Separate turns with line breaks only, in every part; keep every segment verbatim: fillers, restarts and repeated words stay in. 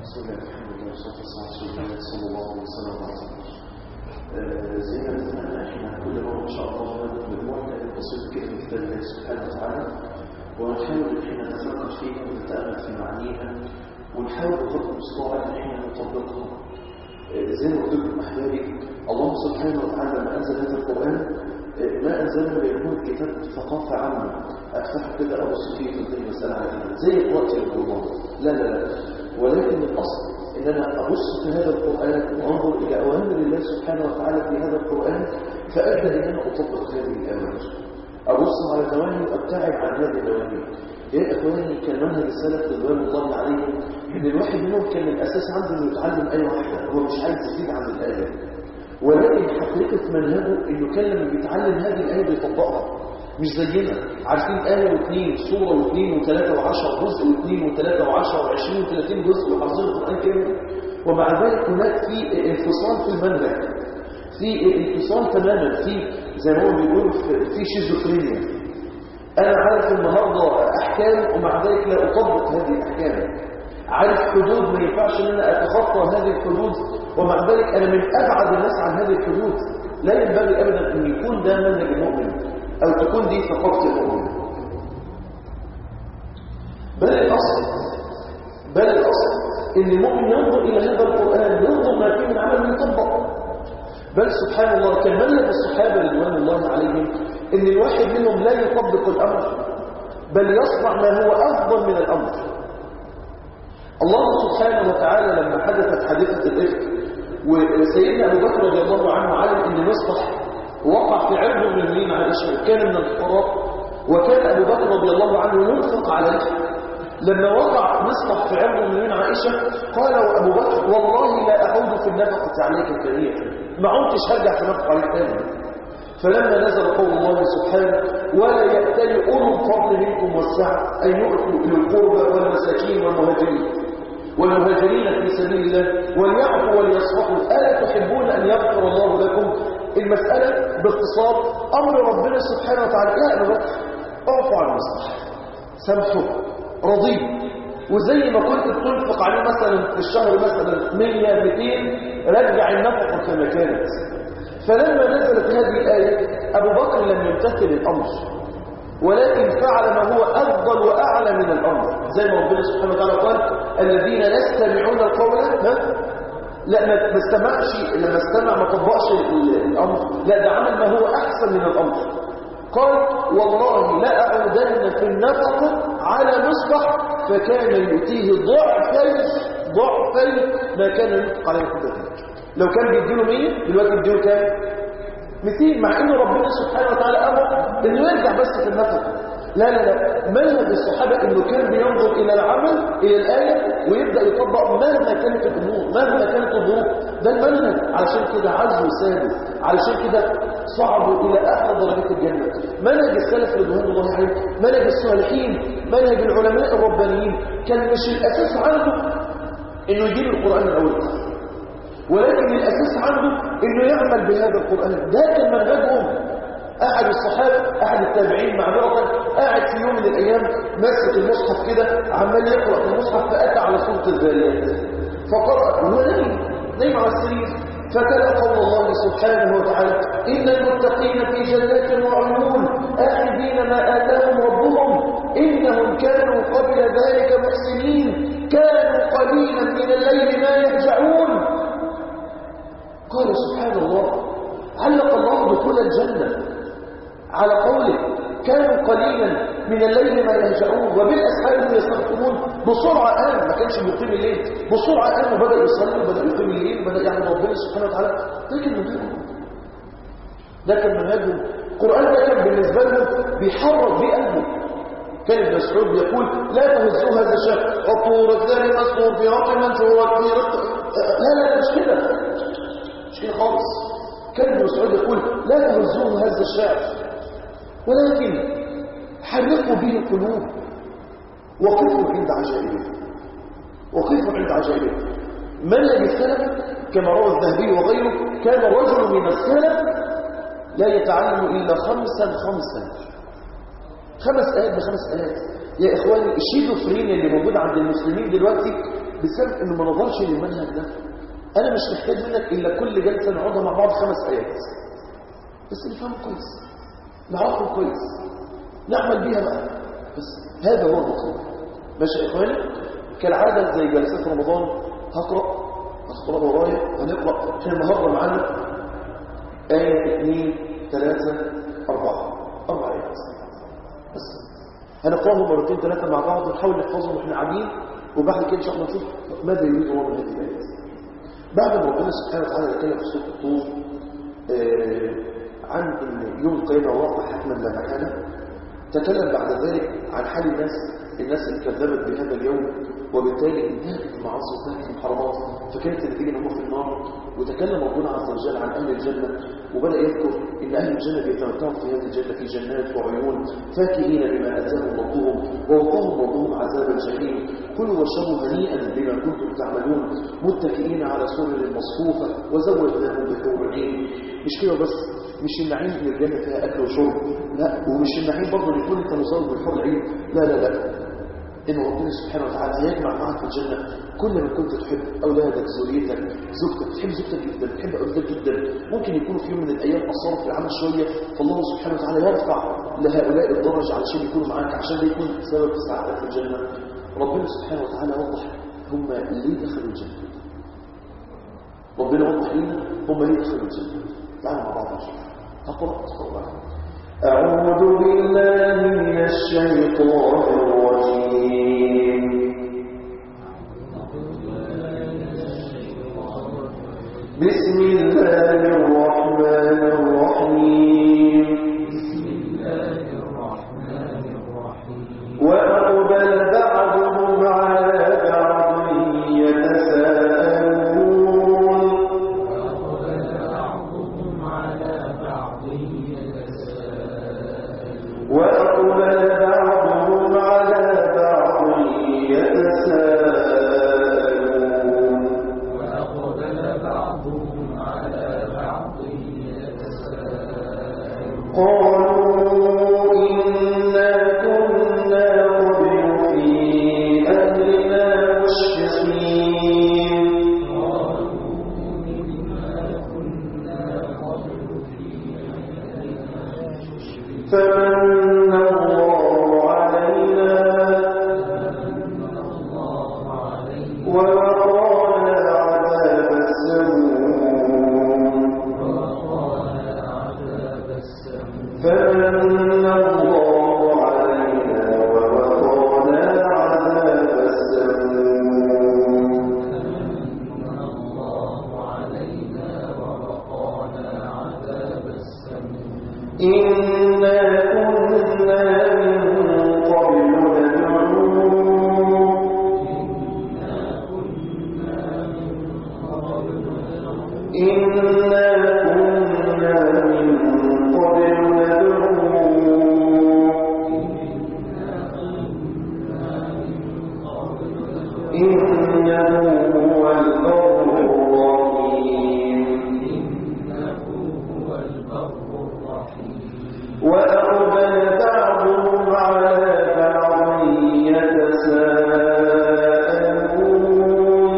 بسم الله الحمد لله والصلاة والسلام على رسول الله صلى الله عليه وسلم. زي ما اتفقنا احنا كل مرة ان شاء الله ناخد مجموعة بسيطة كده من كتاب الله سبحانه وتعالى، ونحاول ان احنا نتفكر فيها ونتأمل في معانيها، ونحاول بقدر المستطاع ان احنا نطبقها. زي ما قلت لكم احبابي، الله سبحانه وتعالى لما انزل هذا القرآن ما انزلنا بيكون كتاب ثقافة عامة افتح كده ابص فيه في المسألة على كده زي قراءة القرآن، لا لا لا، ولكن الأصل إن أنا أبص في هذا القرآن وأنظر إلى أوامر الله سبحانه وتعالى في هذا القرآن، فأبدأ أن أنا أطبق هذه الأوامر. أبص على ثواني وأبتعد عن هذه الأوامر. يا إخواني، كان منهج السلف رضوان الله عليهم إن الواحد منهم كان من الأساس عنده إنه يتعلم آية واحدة، هو مش عايز يزيد عن الآية، ولكن حقيقة منهجه إنه كان لما بيتعلم هذه الآية بيطبقها. مش زينا عارفين آية واثنين سورة واثنين وثلاثة وعشر جزء واثنين وثلاثة وعشر وعشرين وثلاثين جزء وحافظين القرآن كامل، ومع ذلك هناك في انفصال في المنهج، في انفصال تماما، في زي ما هو بيقول في شيزوفرينيا. أنا عارف النهاردة أحكام ومع ذلك لا أطبق هذه الأحكام، عارف حدود ما ينفعش ان انا اتخطى هذه الحدود ومع ذلك انا من ابعد الناس عن هذه الحدود. لا ينبغي ابدا ان يكون ده منهج المؤمن أو تكون دي ثقافة المؤمن. بل الأصل بل الأصل إن المؤمن ينظر إلى هذا القرآن، ينظر ما فيه من عمل يطبق. بل سبحان الله كان منهج الصحابة رضوان الله عليهم إن الواحد منهم لا يطبق الأمر بل يصنع ما هو أفضل من الأمر. الله سبحانه وتعالى لما حدثت حادثة الإفك وسيدنا أبو بكر رضي الله عنه علم إن مصطح وقع في عرض من المؤمنين عائشة وكان من الفقراء، وكان أبو بكر رضي الله عنه ينفق عليه. لما وقع مصطح في عرض من المؤمنين عائشة قال أبو بكر والله لا أعود في النفقة عليك كريم، ما عدتش هرجع في نفقة عليك تاني. فلما نزل قول الله سبحانه ولا يأتل أولو الفضل منكم والسعة أن يؤتوا إلى القربى والمساكين والمهاجرين والمهاجرين في سبيل الله وليعفوا وليصفحوا ألا تحبون أن يغفر الله لكم؟ المسألة باختصار أمر ربنا سبحانه وتعالى يا أبو بكر اعفوا عن المصلحة، سامحوا، رضيه. وزي ما كنت بتنفق عليه مثلا في الشهر مثلا مية مئتين رجع النفقة كما كانت. فلما نزلت هذه الآية أبو بكر لم يمتثل الأمر ولكن فعل ما هو أفضل وأعلى من الأمر، زي ما ربنا سبحانه وتعالى قال الذين لا يستمعون القول لا ما استمعش، لما استمع ما طبقش الأمر، لا ده عمل ما هو أحسن من الأمر. قال والله لا أعودن في النفقة على مصبح فكان يؤتيه ضعفين ضعفين ما كان ينفق عليه كده. لو كان بيديله مية دلوقتي بيديله كام؟ مئتين، مع ان ربنا سبحانه وتعالى امر انه يرجع بس في النفقه. لا لا لا، منهج الصحابه انه كان بينظر الى العمل الى الايه ويبدا يطبق مهما كانت الامور مهما كانت الظروف. ده المنهج، علشان كده عزوا سادوا، علشان كده صعدوا الى اعلى درجات الجنه. منهج السلف رضوان الله عليهم، منهج الصالحين، منهج العلماء الربانيين، كان مش الاساس عنده انه يجيب القران من اول، ولكن الأساس عنده إنه يعمل بهذا القرآن. ده كان منهجهم. أحد الصحابة أحد التابعين معذرة قاعد في يوم من الأيام ماسك المصحف كده عمال يقرأ في المصحف فأتى على سورة الذاريات فقرأ وهو نايم نايم على السرير فتلا قول الله سبحانه وتعالى إن المتقين في جنات وعيون آخذين ما آتاهم ربهم إنهم كانوا قبل ذلك محسنين كانوا قليلا من الليل ما يهجعون. قال سبحان الله علق الله دخول الجنة على قوله كانوا قليلا من الليل ما يهجعون وبالأسحار هم يستغفرون. بسرعة قام، ما كانش بيقيم الليل، بسرعة قام وبدأ يصلي وبدأ يقيم الليل وبدأ يعمل ربنا سبحانه وتعالى. ده كان منهجهم، ده كان منهجهم. القرآن ده كان بالنسبة لهم بيحرك بيه قلبه. كان ابن مسعود يقول لا تهزوه هذا الشيء الطور الثاني مسطور في رق منثور في رق. لا لا مش كده، مش كده خالص. كان ابن مسعود يقول لا تهزوه هذا الشعر ولكن حرقوا به القلوب وقفوا عند عجائبه، وقفوا عند عجائبه. منهج السلف كما روى الذهبي وغيره كان رجل من السلف لا يتعلم إلا خمسا خمسا، خمس آيات بخمس آيات. يا إخواني الشيزوفرينيا اللي موجود عند المسلمين دلوقتي بسبب انه ما نظرش للمنهج ده. انا مش محتاج منك الا كل جلسه نقعدها مع بعض خمس ايات بس نفهمه كويس، نعرفه كويس، نعمل بيها بقى، بس هذا هو المطلوب. ماشي يا اخواني؟ كالعاده زي جلسات رمضان هقرا هتقرا ورايا، هنقرا احنا النهارده معانا ايه اثنين ثلاثه اربعه اربع ايات بس هنقراهم مرتين ثلاثه مع بعض ونحاول نحفظهم واحنا قاعدين، وبعد كده ان شاء الله نشوف ماذا يريد الله من هذه الايات. بعد ما ربنا سبحانه وتعالى يتكلم في سوره الطور آه عن ان يوم القيامه واقع حتما لا محاله، تكلم بعد ذلك عن حال الناس الناس اللي كذبت بهذا اليوم وبالتالي انتهكت المعاصي وانتهكت المحرمات فكانت النتيجه ان هم في النار. وتكلم ربنا عز وجل عن اهل الجنه وبدا يذكر ان اهل الجنه بيتمتعوا في هذه الجنه في جنات وعيون فاكهين بما اتاهم ربهم ووقاهم ربهم عذاب الجحيم. كلوا واشربوا هنيئا بما كنتم تعملون متكئين على سرر مصفوفه وزوجناهم بحور عين. مش كده بس، مش النعيم ان الجنه فيها اكل وشرب، لا، ومش النعيم برضه ان يكون انت مصاب بالحور العين، لا لا لا، إن ربنا سبحانه وتعالى يجمع معك في الجنة كل من كنت تحب، أولادك، زوجتك، زوجتك، تحب زوجتك جدا، تحب أولادك جدا، ممكن يكونوا في يوم من الأيام قصروا في العمل شوية، فالله سبحانه وتعالى يرفع لهؤلاء الدرجة علشان يكونوا معاك، عشان ده يكون سبب في سعادتك في الجنة. ربنا سبحانه وتعالى وضح هم ليه دخلوا الجنة. ربنا وضح لنا هم ليه دخلوا الجنة. تعالوا مع بعض نشوف. هقرأ أقرأ أعوذ بالله من الشيطان الرجيم. بسم الله الرحمن الرحيم. وأقبل بعضهم على بعض يتساءلون. وأقبل بعضهم على بعض يتساءلون. وأقبل بعضهم على بعض يتساءلون. قالوا إنا كنا قبل في أهلنا مشفقين. قالوا إنا كنا قبل في أهلنا مشفقين. فمن الله علينا ووقانا عذاب السموم. فمن الله علينا ووقانا عذاب السموم. إنا كنا من قبل ندعوه. إنا كنا من قبل ندعوه. إنه هو البر الرحيم. وأقبل بعضهم على بعض يتساءلون.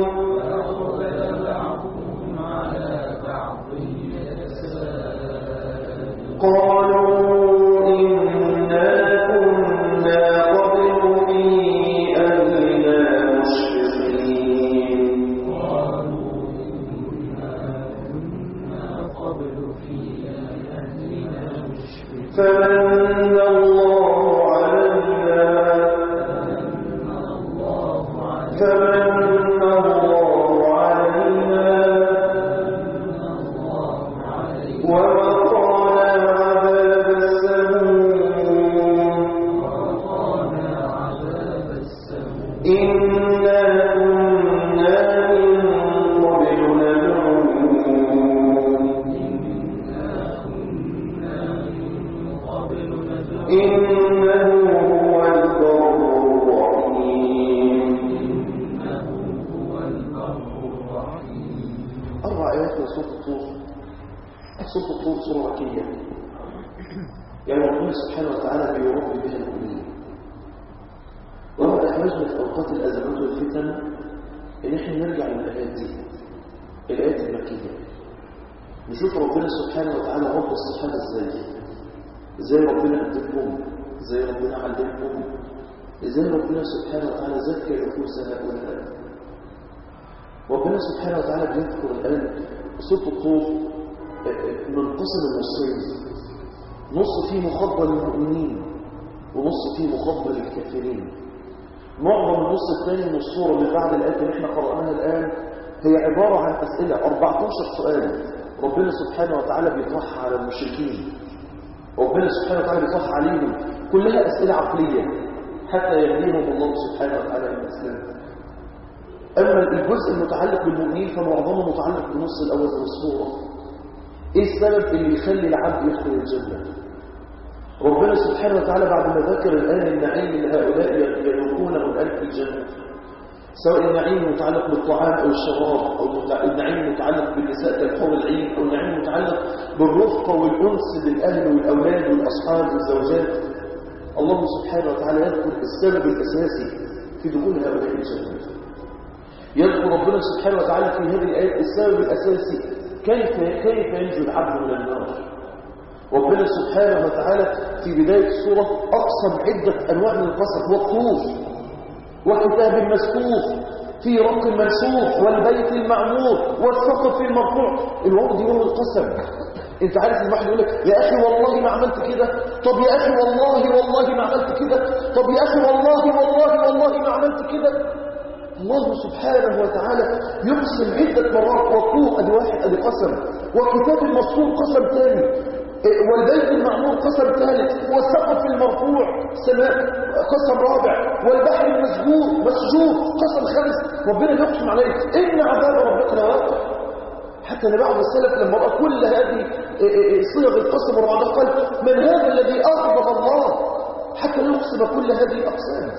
قالوا إنا كنا قبل في أهلنا مشفقين. فمن الله علينا فمن الله علينا ووقانا عذاب السموم. إنا كنا من قبل ندعوه. إنه هو البر الرحيم. أربع آيات من سورة الطور. سورة الطور سورة مكية، يعني ربنا سبحانه وتعالى بيرد بها المؤمنين. وما أحوجنا في أوقات الأزمات والفتن ان احنا نرجع للآيات دي، الآيات المكية، نشوف ربنا سبحانه وتعالى رب الصحابة ازاي، ازاي ربنا قدمهم، ازاي ربنا علمهم، ازاي ربنا سبحانه وتعالى زكى نفوس هؤلاء. ربنا سبحانه وتعالى بيذكر الآن سورة الطور منقسم النصين، نص فيه مخاطبة للمؤمنين ونص فيه مخاطبة للكافرين. معظم النص الثاني من الصورة اللي بعد الآيات اللي احنا قرأناها الآن هي عبارة عن أسئلة، أربعة عشر سؤال ربنا سبحانه وتعالى بيطرحها على المشركين، ربنا سبحانه وتعالى بيطرح عليهم، كلها أسئلة عقلية حتى يهديهم الله سبحانه وتعالى إلى الإسلام. أما الجزء المتعلق بالمؤمنين فمعظمه متعلق بالنص الأول من الصورة. إيه السبب اللي يخلي العبد يدخل الجنة؟ ربنا سبحانه وتعالى بعد ما ذكر الآن النعيم لهؤلاء يذوقونه الآن في الجنة، سواء النعيم المتعلق بالطعام أو الشراب، أو النعيم المتعلق بالنساء كالحور العين، أو النعيم المتعلق بالرفقة والأنس بالأهل والأولاد والأصحاب والزوجات، الله سبحانه وتعالى يذكر السبب الأساسي في دخول هؤلاء الجنة. يذكر ربنا سبحانه وتعالى في هذه الآية السبب الأساسي كيف كيف ينجو العبد من النار. ربنا سبحانه وتعالى في بداية السورة أقسم عدة أنواع من القسم، والطور وكتاب مسكوف في رق منشور والبيت المعمور والسقف المرفوع. الواو دي واو القسم. انت عارف الواحد يقول لك يا اخي والله ما عملت كده، طب يا اخي والله والله ما عملت كده، طب يا اخي والله والله والله ما عملت كده. الله سبحانه وتعالى يقسم عدة مرات، والطور ادي واحد ادي قسم، وكتاب المسطور قسم ثاني، والبيت المعمور قسم ثالث، والسقف المرفوع سماء قسم رابع، والبحر المسجور مسجور قسم خامس. ربنا يقسم عليه ان عذاب ربك لواقع. حتى ان بعض السلف لما راى كل هذه صيغ القسم وبعضها قال من هذا الذي اغضب الله حتى يقسم كل هذه الاقسام.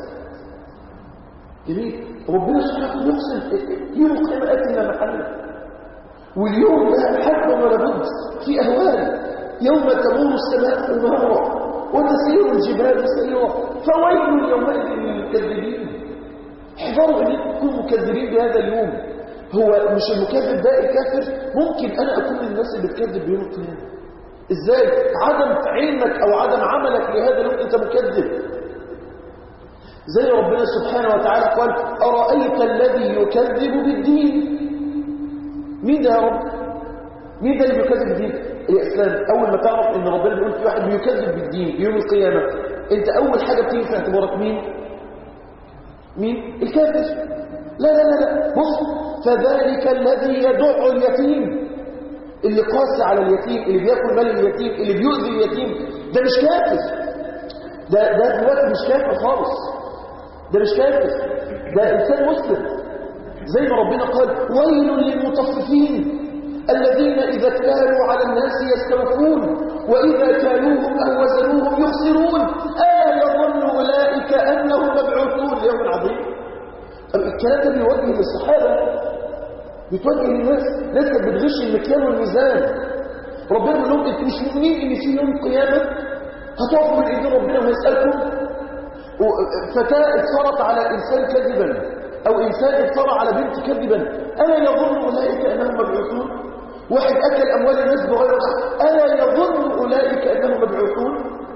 جميل. ربنا سبحانه يقسم يوم القيامه اتنا محله، واليوم ده حتى ولا بد في اهوال، يوم تمور السماء منورا وتسير الجبال سيرا فويل يومئذ للمكذبين. احذروا ان تكونوا مكذبين بهذا اليوم. هو مش المكذب ده الكافر، ممكن انا اكون من الناس اللي بتكذب بيوم القيامه. ازاي؟ عدم علمك او عدم عملك لهذا اليوم انت مكذب. زي ربنا سبحانه وتعالى قال ارايت الذي يكذب بالدين. مين ده يا رب؟ مين ده اللي بيكذب بالدين؟ الإسلام. أول ما تعرف إن ربنا بيقول في واحد بيكذب بالدين يوم القيامة، أنت أول حاجة بتيجي في اعتبارك مين؟ مين؟ الكافر. لا لا لا لا بص، فذلك الذي يدع اليتيم، اللي قاسي على اليتيم، اللي بياكل مال اليتيم، اللي بيؤذي اليتيم، ده مش كافر. ده ده دلوقتي مش كافر خالص، ده مش كافر، ده إنسان مسلم. زي ما ربنا قال ويل للمطففين الذين إذا كانوا على الناس يستوفون وإذا كانوهم أو وزنوهم يخسرون ألا يظن أولئك أنهم مبعوثون ليوم عظيم. طب الكلام ده بيوجه للصحابة، بيتوجه للناس لسه بتغش المكيال والميزان. ربنا بيقول لهم انتوا مش مؤمنين ان في يوم القيامة هتقفوا من ايدين ربنا ويسألكم؟ فتاة اتصرت على انسان كذبا او انسان اتصر على بنت كذبا، ألا يظن أولئك أنهم مبعوثون؟ واحد أكل أموال الناس بغير حق، ألا يظن أولئك أنهم مبعوثون؟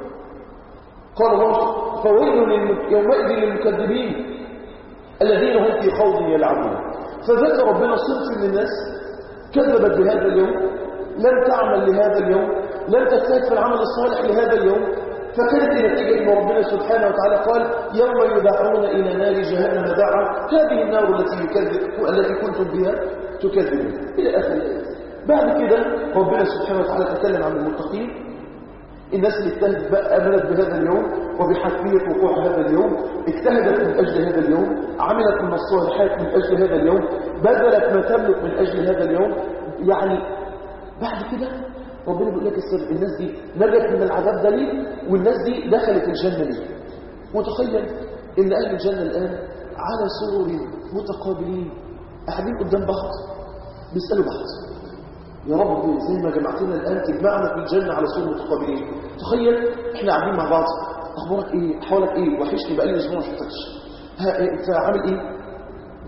قال الله فويل يومئذ للمكذبين الذين هم في خوض يلعبون. فذكر ربنا صنف من الناس كذبت بهذا اليوم، لم تعمل لهذا اليوم، لم تجتهد في العمل الصالح لهذا اليوم، فكانت النتيجة إن ربنا سبحانه وتعالى قال يوم يدعون إلى نار جهنم دعا هذه النار التي يكذب التي كنتم بها تكذبون إلى آخر الآية. بعد كده ربنا سبحانه وتعالى تكلم عن المتقين، الناس اللي اجتهدت بقى آمنت بهذا اليوم وبحتمية وقوع هذا اليوم، اجتهدت من أجل هذا اليوم، عملت من الصالحات من أجل هذا اليوم، بذلت ما تملك من أجل هذا اليوم. يعني بعد كده ربنا بيقول لك السبب، الناس دي نجت من العذاب ده ليه، والناس دي دخلت الجنة ليه. متخيل ان اهل الجنة الآن على سرر متقابلين قاعدين قدام بعض بيسألوا بعض يا رب زي ما جمعتنا الآن تجمعنا في الجنة على سرر متقابلين. تخيل احنا قاعدين مع بعض، اخبارك ايه، احوالك ايه، وحشني بقالي اسبوع ما شفتكش، ها انت عامل ايه،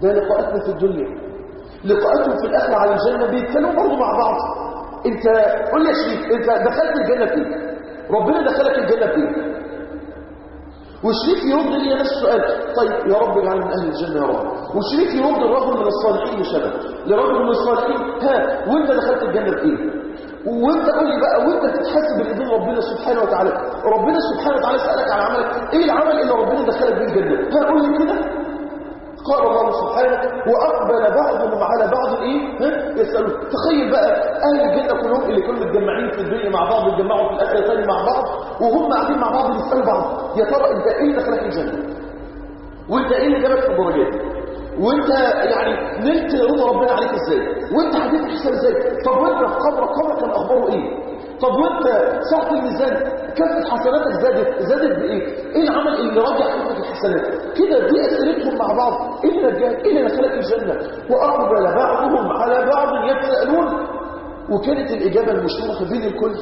ده لقاءاتنا في الدنيا. لقاءاتهم في الآخرة على الجنة بيتكلموا برضه مع بعض. انت قول لي يا شريف، انت دخلت الجنة فين؟ ربنا دخلك الجنة فين؟ والشريف يرد لي نفس السؤال، طيب يا رب اجعلنا من اهل الجنه يا رب. والشريف يرد الرجل من الصالحين لشبه لرجل من الصالحين، ها وانت دخلت الجنه بايه؟ وانت قول لي بقى، وانت بتتحاسب بايدين ربنا سبحانه وتعالى، ربنا سبحانه وتعالى سالك عن عملك، ايه العمل اللي ربنا دخلك بيه الجنه؟ ها قول لي كده. قال الله سبحانه واقبل بعضهم على بعض ايه؟ ها يسالون. تخيل بقى اهل الجنه كلهم اللي كانوا متجمعين في الدنيا مع بعض يتجمعوا في الاخره ثاني مع بعض، وهم قاعدين مع بعض بيسالوا بعض، يا ترى انت ايه اللي دخلك الجنه؟ وانت ايه اللي جابك في الدرجات؟ وانت يعني نلت رضا ربنا عليك ازاي؟ وانت حديث الحساب ازاي؟ طب وانت في قبرك قبرك كان اخباره ايه؟ طب وانت ساعه الميزان كفه حسناتك زادت زادت بايه؟ ايه العمل اللي راجع كفه الحسنات؟ كده دي اسئلتهم مع بعض، ايه اللي رجعك؟ ايه اللي دخلك الجنه؟ واقبل بعضهم على بعض يتساءلون. وكانت الاجابه المشهوره بين الكل،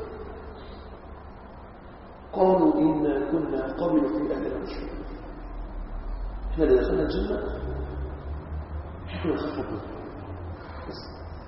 قالوا انا كنا قبل في اهلنا مشركين. احنا اللي دخلنا الجنه احنا كنا نخاف ربنا بس.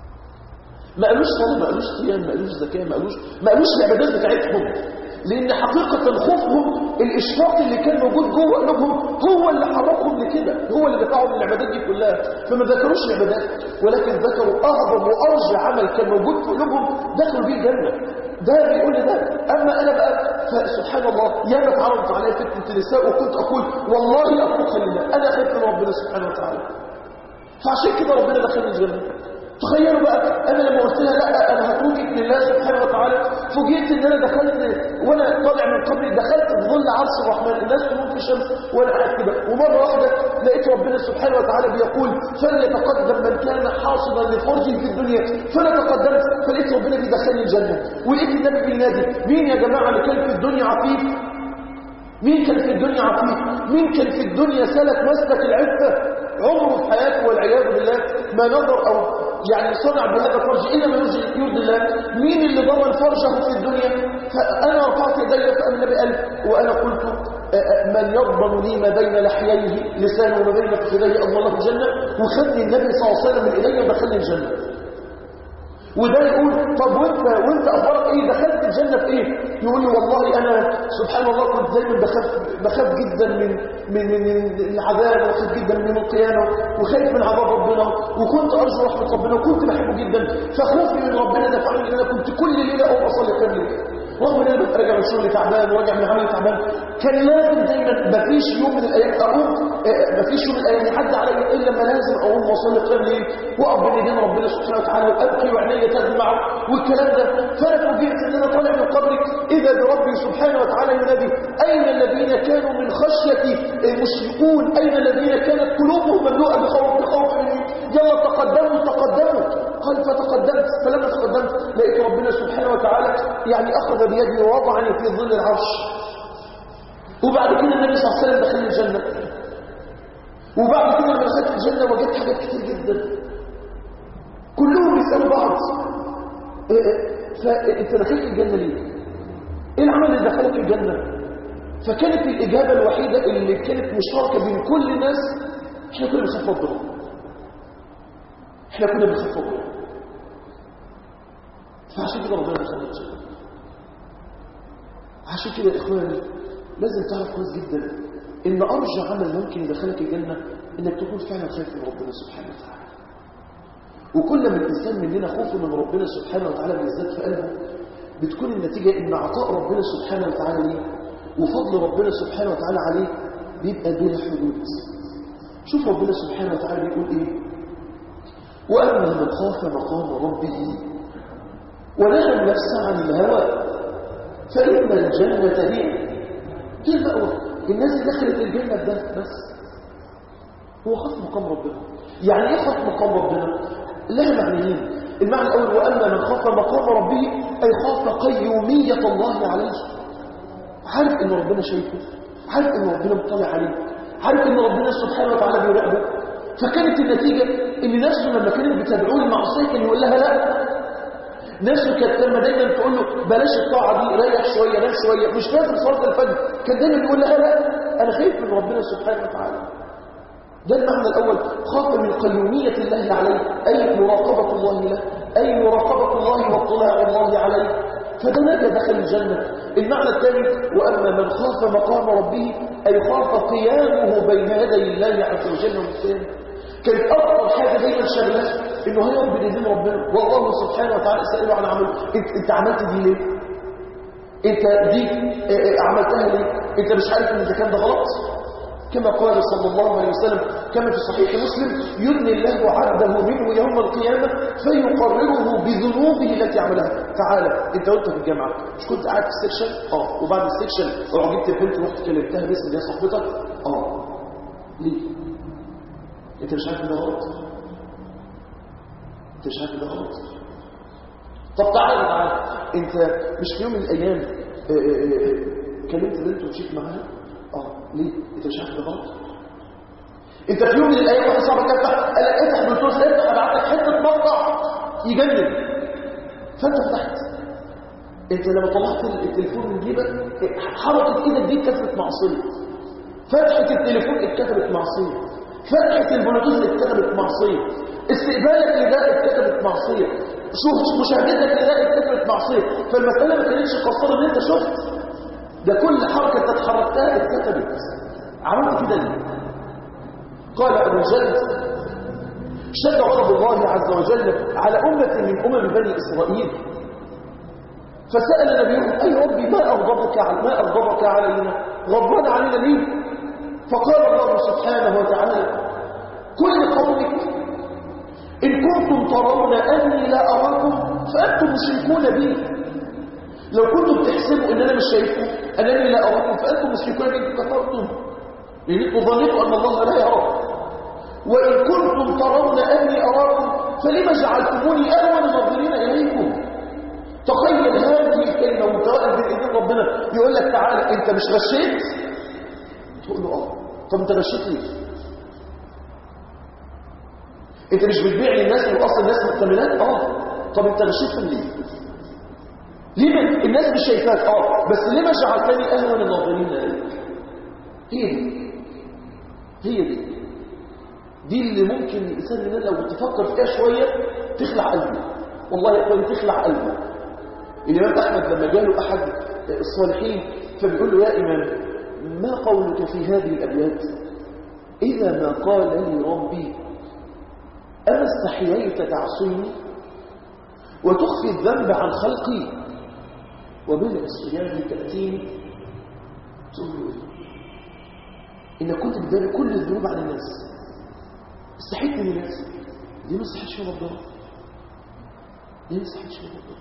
ما قالوش صلاه، ما قالوش صيام، ما قالوش زكاه، ما قالوش ما قالوش العبادات بتاعتهم، لان حقيقه خوفهم الاشفاق اللي كان موجود جوه قلوبهم هو اللي حركهم لكده، هو اللي دفعهم للعبادات دي كلها. فما ذكروش العبادات، ولكن ذكروا اعظم وارجى عمل كان موجود في قلوبهم دخلوا بيه الجنه. ده بيقول لي ده. اما انا بقى فسبحان الله ياما اتعرضت عليا فتنه النساء وكنت اقول والله اقول لله انا خايف من ربنا سبحانه وتعالى، فعشان كده ربنا دخلني الجنه. تخيلوا بقى انا لما قلت لها لا انا هتوجد لله سبحانه وتعالى، فوجئت ان انا دخلت وانا طالع من قبري دخلت في ظل عرش الرحمن، الناس كلهم في الشمس وانا قاعد كده، ومره واحده لقيت ربنا سبحانه وتعالى بيقول فليتقدم من كان حاصدا لفرجه في الدنيا، فانا تقدمت فلقيت ربنا بيدخلني الجنه، ولقيت النبي بينادي مين يا جماعه اللي كان في الدنيا عفيف؟ مين كان في الدنيا عفيف؟ مين كان في الدنيا سلك مسلك العفه عمره في حياته والعياذ بالله ما نظر او يعني صنع بهذا الفرج إلا ما يرضي الله؟ مين اللي ضمن فرجه في الدنيا؟ فأنا رفعت يدي فأنا النبي قال وأنا قلت من يضمن لي ما بين لحييه لسانه وما بين فخذيه أضمن له الجنة، وخدني النبي صلى الله عليه وسلم من إلي ودخلني الجنة. وده يقول طب وانت وانت اخبارك ايه؟ دخلت الجنه في ايه؟ يقول لي والله انا سبحان الله كنت دايما بخاف بخاف جدا من من من العذاب، وخايف جدا من القيامه، وخايف من عذاب ربنا، وكنت ارجو رحمه ربنا، وكنت بحبه جدا، فخوفي من ربنا دفعني ان انا كنت كل ليله اقوم اصلي قيام ليل، رغم ان انا ببقى راجع من شغلي تعبان وراجع من عملي تعبان، كان لازم دايما مفيش يوم من الايام اقوم مفيش يوم من الايام يعدي عليا الا لما لازم اقوم واصلي قيام ليل واقف بين ايدين ربنا سبحانه وتعالى وابكي وعيني تدمع والكلام ده. فانا فوجئت ان انا طالع من قبري اذا بربي سبحانه وتعالى ينادي اين الذين كانوا من خشيتي مشركون؟ اين الذين كانت قلوبهم مملوءه بخوف بخوف مني؟ يلا تقدموا تقدموا. قال فتقدمت، فلما تقدمت لقيت ربنا سبحانه وتعالى يعني اخذ بيدي ووضعني في ظل العرش. وبعد كده النبي صلى الله عليه وسلم دخل الجنه، وبعد كده لما دخلت الجنه وجدت حاجات كتير جدا كلهم بيسالوا بعض فانت دخلت الجنه ليه؟ ايه العمل اللي دخلك الجنه؟ فكانت الاجابه الوحيده اللي كانت مشتركه بين كل الناس احنا كنا بنخاف ربنا، احنا كنا بنخاف ربنا، فعشان كده ربنا دخلنا الجنه. عشان كده يا اخواني لازم تعرف كويس جدا ان ارجى عمل ممكن يدخلك الجنه انك تكون فعلا خايف من ربنا سبحانه وتعالى. وكل ما الانسان مننا خوفه من ربنا سبحانه وتعالى بالذات في قلبه بتكون النتيجه ان عطاء ربنا سبحانه وتعالى ليه وفضل ربنا سبحانه وتعالى عليه بيبقى بلا حدود. شوف ربنا سبحانه وتعالى بيقول ايه؟ واما من خاف مقام ربه ونهى النفس عن الهوى فإن الجنة هي هي المأوى. الناس اللي دخلت الجنة ده بس هو خاف مقام ربنا. يعني ايه خاف مقام ربنا؟ لها معنيين. المعنى الأول وأما من خاف مقام ربه أي خاف قيومية الله عليه، عارف إن ربنا شايفه، عارف إن ربنا مطلع عليه، عارف إن ربنا سبحانه وتعالى بيراقبه. فكانت النتيجة إن نفسه لما كانت بتدعوه المعصية كان يقول لها لا. نفسه كانت لما دايما تقول له بلاش الطاعه دي ريح شويه نام شويه مش لازم صلاه الفجر، كان دايما يقول لها لا انا خايف من ربنا سبحانه وتعالى. ده المعنى الأول. خاف من قيومية الله عليه، أي مراقبة الله له، أي مراقبة الله واطلاع الله عليه، فده نجا دخل الجنة. المعنى الثاني وأما من خاف مقام ربه، أي خاف قيامه بين يدي الله عز وجل والإنسان. كانت أكثر حاجة دايما شغلة إنه هيقوم بإذن ربنا، والله سبحانه وتعالى سأله عن عمله. انت, انت عملت دي ليه؟ انت دي عملتها ليه؟ انت مش عارف ان الكلام ده غلط؟ كما قال صلى الله عليه وسلم كما في صحيح مسلم: يدني الله عبده منه يوم القيامة فيقرره بذنوبه التي عملها. تعالى انت وانت في الجامعة مش كنت قاعد في السكشن؟ اه وبعد السكشن اعجبت البنت ورحت كلمتها باسم دي صاحبتك؟ اه ليه؟ انت مش عارف ان ده غلط؟ انت مش عارف ان ده غلط؟ طب تعالى تعالى انت مش في يوم من الايام اه اه اه كلمت بنت ومشيت معاها؟ اه ليه؟ انت مش عارف ده غلط؟ انت في يوم من الايام واحد صاحبك افتح قال لك افتح بلوتوث، افتح ابعت لك حته مقطع يجنن، فانت فتحت. انت لما طلعت التليفون من جيبك حركه ايدك دي اتكتبت معصيه، فتحه التليفون اتكتبت معصيه، فتحه البلوتوث اتكتبت معصيه، استقبالك لده اتكتبت معصيه، شوف مشاهدتك لده اتكتبت معصيه. فالمساله ما كانتش قصيره ان انت شفت، ده كل حركة انت اتحركتها اتكتبت. عملت كده ليه؟ قال ابو جهل: شد غضب الله عز وجل على أمة من أمم بني إسرائيل، فسأل نبيهم: أي ربي ما أغضبك ما أغضبك علينا؟ غضبان علينا ليه؟ فقال الله سبحانه وتعالى: كل قومك إن كنتم ترون أني لا أراكم فأنتم مشركون بي. لو كنتم تحسبوا ان انا مش شايفكم، انني لا اراكم، فانتم مشركون بي كفرتم، لانكم ظننتم ان الله لا يراكم. وان كنتم ترون اني اراكم فلما جعلتموني اول ناظرين اليكم. تخيل هذه الكلمه وانت بين ايدين ربنا يقول لك: تعالى انت مش غشيت؟ تقول له: اه. طب انت غشيت ليه؟ انت مش بتبيع للناس واصل الناس مكتملات؟ اه. طب انت غشيتهم ليه؟ ليه الناس مش شايفاك؟ اه بس ليه ما جعلتني اهون الناظرين اليك؟ هي دي هي دي دي اللي ممكن الانسان مننا لو تفكر فيها شويه تخلع قلبه. والله يا اخواني تخلع قلبه. الامام احمد لما جاله احد الصالحين فبيقول له: يا امام ما قولك في هذه الابيات؟ اذا ما قال لي ربي اما استحييت تعصيني وتخفي الذنب عن خلقي وبدء الصيام تأتيني، تقول له ايه؟ إنك كنت بتداري كل الذنوب عن الناس، استحيت من الناس، دي ما استحيتش من ربنا، دي ما استحيتش من ربنا.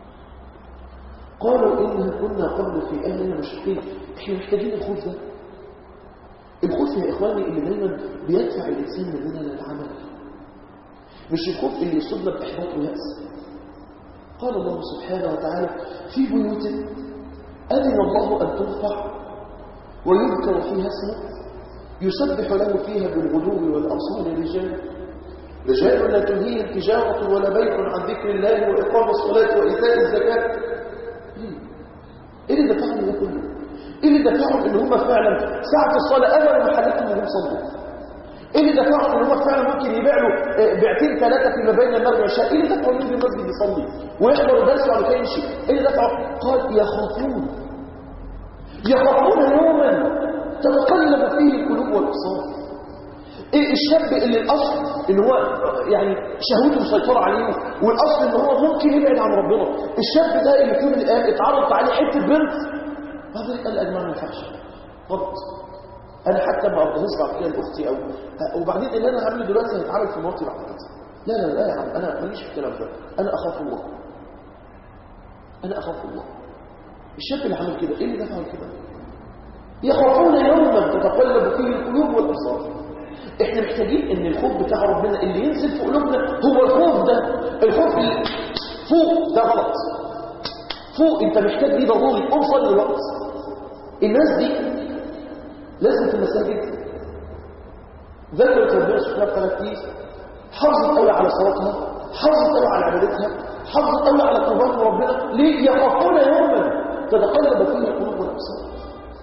قالوا إنها كنا قبل في أهلنا مشركين. إحنا محتاجين الخوف ده. الخوف يا إخواني اللي دايما بيدفع الإنسان مننا للعمل، مش الخوف اللي يصيبنا بإحباط ويأس. قال الله سبحانه وتعالى: في بيوت أذن الله أن ترفع ويذكر فيها اسمه يسبح له فيها بالغدو والأصال رجال رجال لا تلهيهم تجارة ولا بيع عن ذكر الله وإقام الصلاة وإيتاء الزكاة. إيه اللي دفعهم ده كله؟ إيه اللي دفعهم إن هم فعلا ساعة الصلاة أمروا محلتهم وهم صلوا؟ ايه اللي دفعهم ان هم فعلا ممكن يبيعوا بيعتين ثلاثه فيما بين المغرب والعشاء؟ ايه اللي دفعهم يجي المسجد يصلي ويحضر الدرس وبعد كده يمشي؟ ايه اللي دفعهم؟ قال: يخافون يخافون يوما تتقلب فيه القلوب والابصار. ايه الشاب اللي الاصل ان هو يعني شهوته مسيطره عليه والاصل ان هو ممكن يبعد عن ربنا، الشاب ده اللي في يوم من الايام اتعرض عليه حته بنت بعدين قال: يا جماعه ما ينفعش غلط، انا حتى ما ابغاش بعد كده لاختي، او وبعدين اللي انا هعمله دلوقتي هيتعامل في مراتي بعد كده. لا لا لا يا عم، انا ماليش في الكلام ده، انا اخاف الله، انا اخاف الله. الشاب اللي عمل كده ايه اللي دفعه كده؟ يخافون يوما تتقلب فيه القلوب والابصار. احنا محتاجين ان الخوف بتاع ربنا اللي ينزل في قلوبنا هو الخوف ده، الخوف اللي فوق ده غلط، فوق انت محتاج ليه ضروري، اوصل للوقت. الناس دي لازم في المساجد ذكرت ربنا سبحانه وتعالى، حافظت قوي على صلاتها، حافظت قوي على عبادتها، حافظت قوي على قربان ربنا. ليه؟ يخافون يوما تتقلب فيه القلوب والابصار.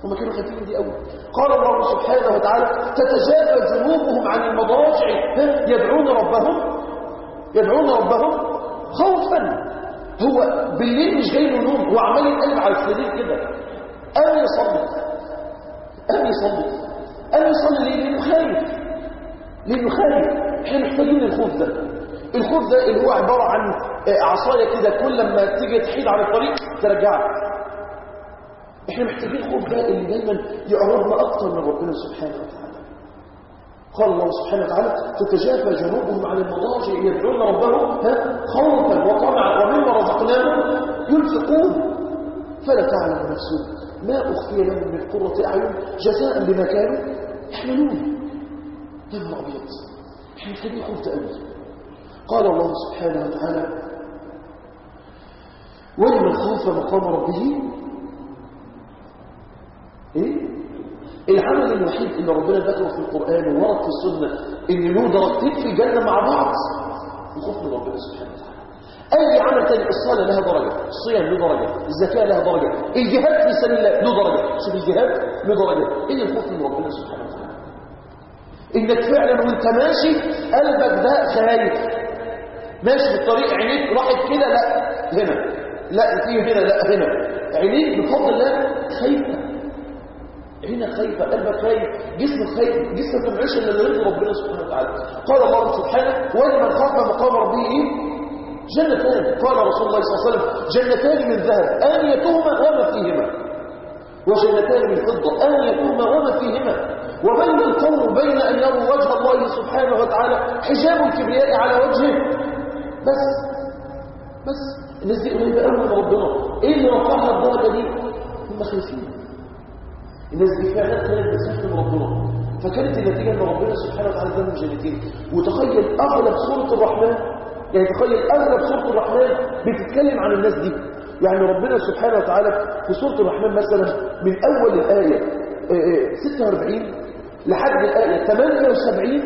هم كانوا خايفين دي قوي. قال الله سبحانه وتعالى تتجافى جنوبهم عن المضاجع يدعون ربهم يدعون ربهم خوفا. هو بالليل مش جاي له نوم، هو عمال يتقلب على السرير كده، قام يصلي قام يصلي قام يصلي ليه؟ لانه خايف لانه خايف احنا محتاجين الخوف ده. الخوف ده اللي هو عباره عن عصايه كده، كل لما تيجي تحيد على الطريق ترجعك. احنا محتاجين الخوف ده اللي دايما يقربنا اكتر من ربنا سبحانه وتعالى. قال الله سبحانه وتعالى تتجافى جنوبهم عن المضاجع يدعون ربهم خوفا وطمعا ومما رزقناهم ينفقون فلا تعلم نفس ما اخفي لهم من قرة اعين جزاء بما كانوا يحملون. يا ابن ابيض احنا محتاجين خوف ده قوي. قال الله سبحانه وتعالى ولمن خاف مقام ربه ايه العمل الوحيد اللي ربنا ذكره في القرآن وورد في السنة ان له درجتين في الجنة مع بعض، الخوف من ربنا سبحانه وتعالى. اي عمل تاني، الصلاة لها درجة، الصيام له درجة، الزكاة لها درجة، الجهاد في سبيل الله له درجة. شوف الجهاد له درجة. ايه الخوف من ربنا سبحانه وتعالى؟ انك فعلا وانت ماشي قلبك ده خايف، ماشي في الطريق عينيك راحت كده لا هنا لا فيه هنا لا هنا، عينيك بفضل الله خايفة، عينك خايفة، قلبك خايف، جسمك خايف، جسمك ما بيعيش الا اللي يرضي ربنا سبحانه وتعالى. قال الله سبحانه ولمن خاف مقام ربه ايه جنتان. قال رسول الله صلى الله عليه وسلم جنتان من ذهب آنيتهما وما فيهما وجنتان من فضة آنيتهما وما فيهما وبين القوم بين أن يروا وجه الله سبحانه وتعالى حجاب الكبرياء على وجهه. بس بس الناس دي قريبة قوي من ربنا. ايه اللي رفعها الدرجة دي؟ هم خايفين. الناس دي فعلا كانت بتخاف من ربنا، فكانت النتيجة ان ربنا سبحانه وتعالى اداهم جنتين. وتخيل اغلب سورة الرحمن، يعني تخيل اغلب سورة الرحمن بتتكلم عن الناس دي. يعني ربنا سبحانه وتعالى في سورة الرحمن مثلا من اول الآية ستة وأربعين لحد الآية ثمانية وسبعين،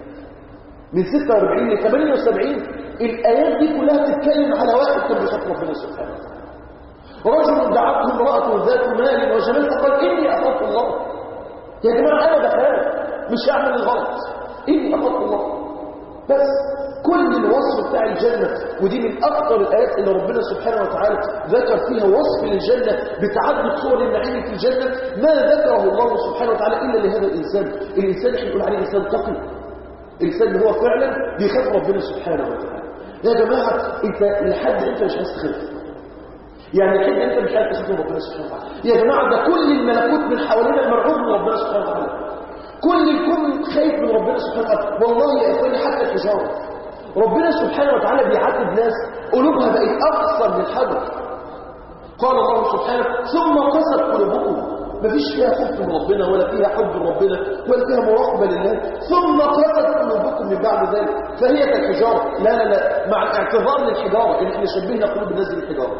من ستة وأربعين ل ثمانية وسبعين الآيات دي كلها بتتكلم على واحد كان بيخاف ربنا سبحانه وتعالى. رجل دعته امرأة ذات مال وجمال فقال إني أخاف الله. يا جماعة أنا بخاف، مش هعمل الغلط، إني أخاف الله. بس كل الوصف بتاع الجنة، ودي من أكثر الآيات اللي ربنا سبحانه وتعالى ذكر فيها وصف للجنة بتعدد صور النعيم في الجنة، ما ذكره الله سبحانه وتعالى إلا لهذا الإنسان. الإنسان اللي يقول عليه إنسان تقي، الإنسان اللي هو فعلا بيخاف ربنا سبحانه وتعالى. يا جماعة أنت لحد أنت مش عايز تخاف، يعني كده انت مش عارف تخاف من ربنا سبحانه وتعالى. يا جماعه ده كل الملكوت من حوالينا مرعوب من ربنا سبحانه وتعالى، كل الكون خايف من ربنا سبحانه وتعالى. والله يا اخواني حتى الحجاره ربنا سبحانه وتعالى بيعاتب ناس قلوبها بقت اقصر من الحجر. قال الله سبحانه ثم قست قلوبكم، مفيش فيها خوف من ربنا ولا فيها حب ربنا ولا فيها مراقبه لله. ثم قست قلوبكم من بعد ذلك فهي كالحجاره. لا لا لا مع الاعتذار للحجاره ان احنا شبهنا قلوب الناس بالحجاره.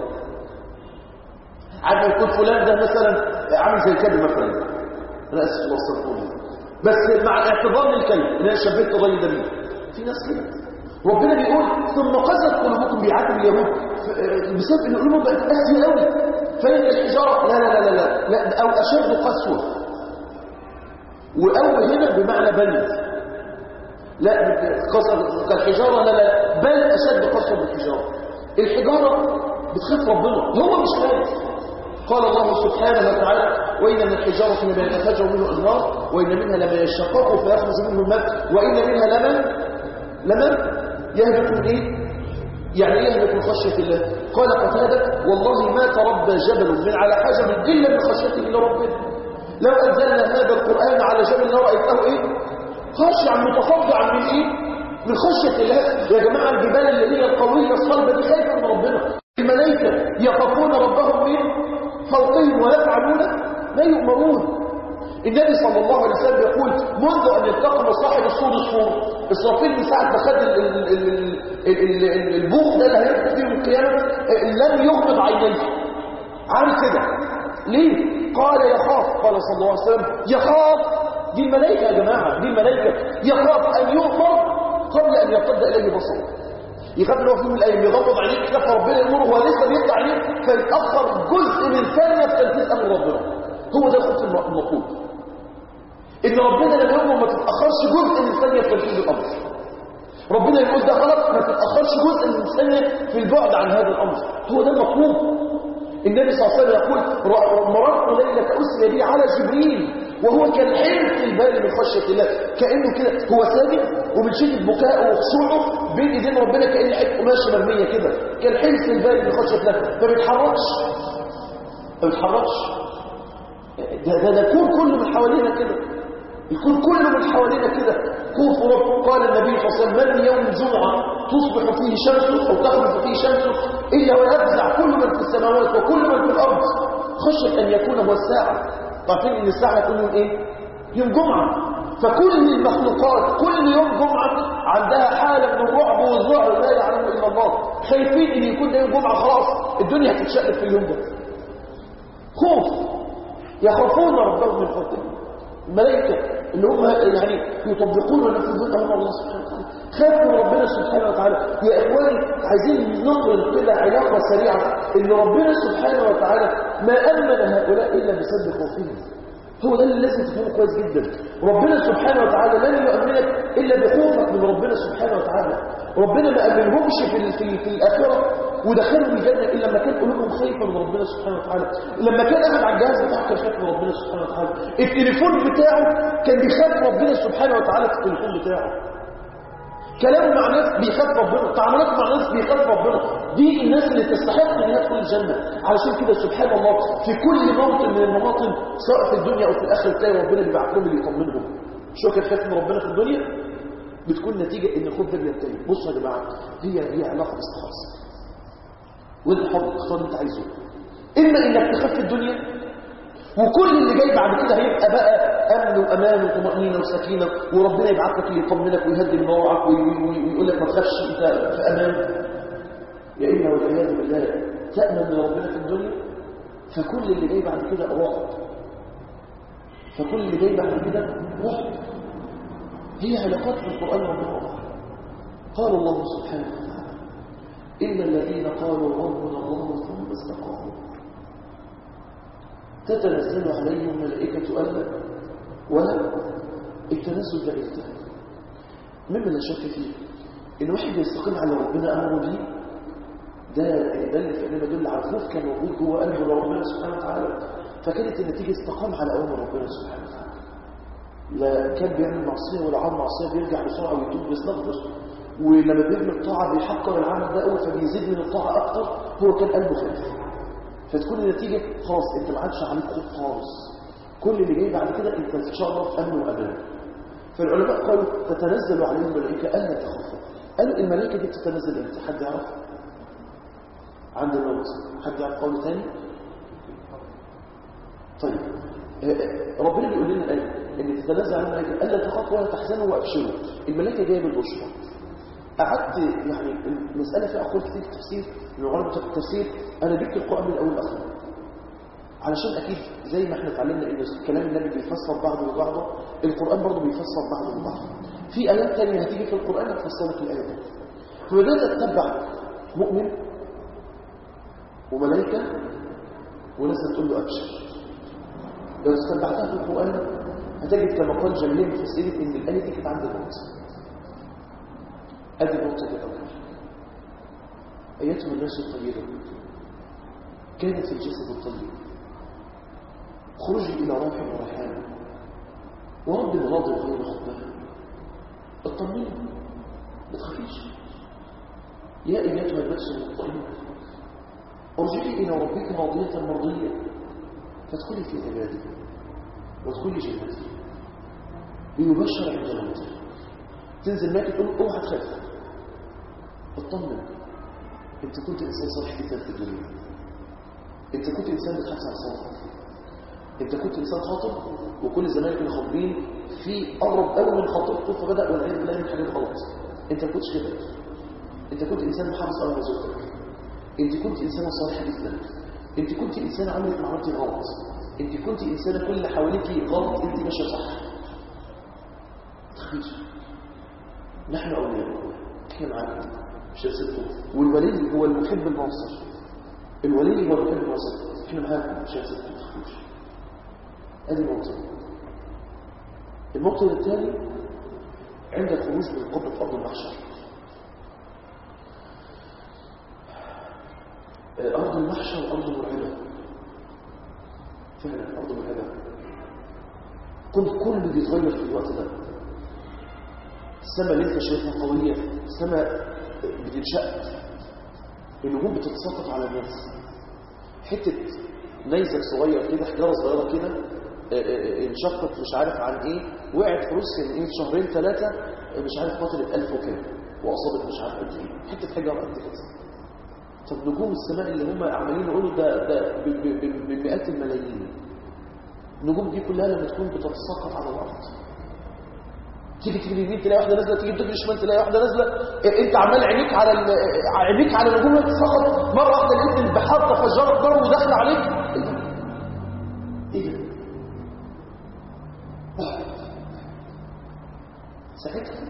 عارف يكون فلان ده مثلا عامل زي الكلب مثلا، انا اسف الله استغفر، بس مع الاعتبار للكلب ان انا شبهت الراجل ده بيه. في ناس كده ربنا بيقول ثم قست قلوبكم بيعاتب اليهود بسبب ان قلوبهم بقت قاسيه قوي فهي الحجاره. لا لا لا لا لا او اشد قسوه، واو هنا بمعنى بل، لا قسوه كالحجاره، لا لا بل اشد قسوه بالحجاره. الحجاره بتخاف ربنا، هو مش خايف. قال الله سبحانه وتعالى وإن من الحجارة لما يتفجر منه النار وإن منها لما يشقق فيخرج منه الماء وإن منها لمن لمن يهبط من إيه؟ يعني يهبط من خشية الله. قال قتادة والله ما تربى جبل من على حجر إلا من خشيته إلا ربنا. لو أنزلنا هذا القرآن على جبل لرأيته إيه؟ خاشعا متصدعا من إيه؟ من خشية الله. يا جماعة الجبال اللي هي القوية الصلبة دي خايفة من ربنا. الملائكة يخافون ربهم من فوقهم ويفعلون ما يؤمرون. النبي صلى الله عليه وسلم يقول منذ أن يلتقم صاحب الصور الصور إسرافيل من ساعة ما خد البوخ ده اللي هيبقى فيه القيامة لم يغمض عينيه. عارف كده ليه؟ قال يخاف، قال صلى الله عليه وسلم يخاف. دي الملائكة يا جماعة، دي الملائكة يخاف أن يؤمر قبل أن يرتد إليه بصره. يخاف ان هو في يوم من الايام يغمض عليك كده فربنا يامره وهو لسه بيطلع عليك فيتاخر جزء من ثانيه في تنفيذ امر ربنا. هو ده الخوف المطلوب، ان ربنا لما يؤمر ما تتاخرش جزء من ثانيه في تنفيذ الامر. ربنا يقول ده غلط، ما تتاخرش جزء من ثانيه في البعد عن هذا الامر. هو ده المطلوب. النبي صلى الله عليه وسلم يقول مررت ليله اسري بي على جبريل وهو كالحلف البال من خشيه الله، كانه كده هو ساجد ومن شده بكائه وخشوعه بين ايدين ربنا كان حته قماشه مرميه كده، كالحلف البال من خشيه الله، ما بيتحركش ما بيتحركش. ده ده ده الكون كله من حوالينا كده، الكون كله من حوالينا كده خوف رب. قال النبي صلى الله عليه وسلم من يوم الجمعه تصبح فيه شمسه او تخرج فيه شمسه الا ويفزع كل من في السماوات وكل من في الارض خشيه ان يكون هو الساعه. عارفين ان الساعه تكون يوم ايه؟ يوم جمعه. فكل المخلوقات كل يوم جمعه عندها حاله من الرعب والذعر لا يعلم الا الله، خايفين ان يكون ده يوم جمعه خلاص الدنيا هتتشقلب في اليوم ده. خوف، يخافون ربهم من فوقهم. الملائكه اللي هم يعني يطبقون وينفذون امر الله سبحانه وتعالى خافوا ربنا سبحانه وتعالى. يا اخواني عايزين نقل كده علاقه سريعه ان ربنا سبحانه وتعالى ما امن هؤلاء الا بسبب خوفهم. هو ده اللي لازم تفهمه كويس جدا. ربنا سبحانه وتعالى لن يؤمنك الا بخوفك من ربنا سبحانه وتعالى. ربنا ما امنهمش في في, في الاخره ودخلهم الجنه الا لما كان قلوبهم خايفه من ربنا سبحانه وتعالى. لما كان قاعد على الجهاز بتاعه كان خايف من ربنا سبحانه وتعالى. التليفون بتاعه كان بيخاف ربنا سبحانه وتعالى في التليفون بتاعه. كلامه مع ناس بيخاف ربنا، تعاملاته مع ناس بيخاف ربنا. دي الناس اللي تستحق ان هي تدخل الجنه. علشان كده سبحان الله في كل موطن من المواطن سواء في الدنيا او في الاخره تلاقي ربنا بيبعت لهم اللي يطمنهم. شو كان خايف من ربنا في الدنيا بتكون نتيجه ان الخوف ده بينتهي. بصوا يا جماعه هي هي علاقه استخلاص، وانت حر تختار اللي انت عايزه. اما انك تخاف في الدنيا وكل اللي جاي بعد كده هيبقى بقى امن وامان وطمانينه وسكينه وربنا يبعت لك اللي يطمنك ويهدي موعك ويقول لك ما تخافش انت في امان. يا اما والعياذ بالله تامن من ربنا في الدنيا فكل اللي جاي بعد كده رعب، فكل اللي جاي بعد كده رعب. هي علاقات في القران ربنا. قال الله سبحانه وتعالى ان الذين قالوا ربنا الله ثم استقاموا تتنزل عليهم ملائكة ألا ولا التنزل ده إلتها. مما لا شك فيه إن واحد يستقيم على ربنا أمره به ده يدل فإنما يدل على خوف كان موجود جوه قلبه لربنا سبحانه وتعالى، فكانت النتيجة استقام على أمر ربنا سبحانه وتعالى. لا كان بيعمل معصية ولا عمل معصية بيرجع بسرعة ويتوب ويستغفر، ولما بيعمل طاعة بيحقر العمل ده قوي فبيزيد من الطاعة أكتر. هو كان قلبه خايف، فتكون النتيجة خلاص انت ما عادش عليك خوف خالص. كل اللي جاي بعد كده انت ان شاء الله في امن وامان. فالعلماء قالوا تتنزل عليهم الملائكه الا تخافوا. قالوا الملائكه دي بتتنزل امتى؟ حد يعرف؟ عند الموت. حد يعرف قول ثاني؟ طيب ربنا بيقول لنا الايه ان تتنزل عليهم الملائكه الا تخافوا ولا تحزنوا وابشروا. الملائكه جايه بالبشرى. قعدت يعني المساله فيها اقوال كتير في التفسير من علماء التفسير. انا جبت القران من الاول لاخره علشان اكيد زي ما احنا اتعلمنا ان كلام النبي بيفسر بعضه ببعضه، القران برضه بيفسر بعضه ببعضه. في ايات ثانيه هتيجي في القران هتفسر لك الايه دي. فبدات اتبع مؤمن وملائكه وناس تقول له ابشر. لو استتبعتها في القران هتجد كما قال جميع المفسرين ان الايه دي كانت عند الموت. ادي النقطه الاولى. ايتها الناس الطيبه كانت في الجسد الطيب خرجي الى روح وريحان ورب غاضب غير خطبها. اطمني ما تخافيش يا ايتها النفس المطمئنه ارجعي الى ربك راضيه مرضيه فادخلي في عبادي وادخلي جنتي. ليبشر عند الموت تنزل معك تقول اوعى تخاف اطمن. انت كنت انسان صالح جدا في الدنيا، انت كنت انسان بتحافظ على صلاتك، انت كنت انسان خاطب وكل زمانك اللي خاطبين في قرب قوي من خاطبته فبدا والعياذ بالله من حاجات غلط. انت ما كنتش كده. انت كنت انسان محافظ على زوجتك، انت كنت انسانه صالحه جدا، انت كنت انسانه عملت معاملتي غلط، انت كنت انسانه كل اللي حواليكي غلط انت ماشيه صح. ما تخافيش نحن اولياء الله احنا معاكم مش هنسيبكم. والولي هو المحب الناصر، الولي هو المحب الناصر احنا معاكم مش هنسيبكم. ما تخافوش هذه موطن. الموطن الثاني عند الخروج من قبة أرض المحشر. أرض المحشر أرض مرعبة فعلا، أرض مرعبة. كل كل بيتغير في الوقت ده. السماء اللي انت شايفها قوية، السماء بتنشق، النجوم بتتساقط على الناس. حتة نيزك صغير كده، حجارة صغيرة كده انشقت مش عارف عن ايه، وقعت في روسيا من ايه شهرين ثلاثة مش عارف قتلت ألف وكام وأصابت مش عارف قد ايه، حتة حجارة قد كده. طب نجوم السماء اللي هم عمالين يقولوا ده ده بمئات الملايين، النجوم دي كلها لما تكون بتتساقط على الأرض، تيجي تيجي يمين تلاقي واحده نازله، تيجي تجري شمال تلاقي واحده نازله، انت عمال عينيك على عينيك على النجوم اللي بتسقط، مره واحده لقيت البحار تفجرت نار وداخله عليك. ايه ده؟ ايه ده؟ ساعتها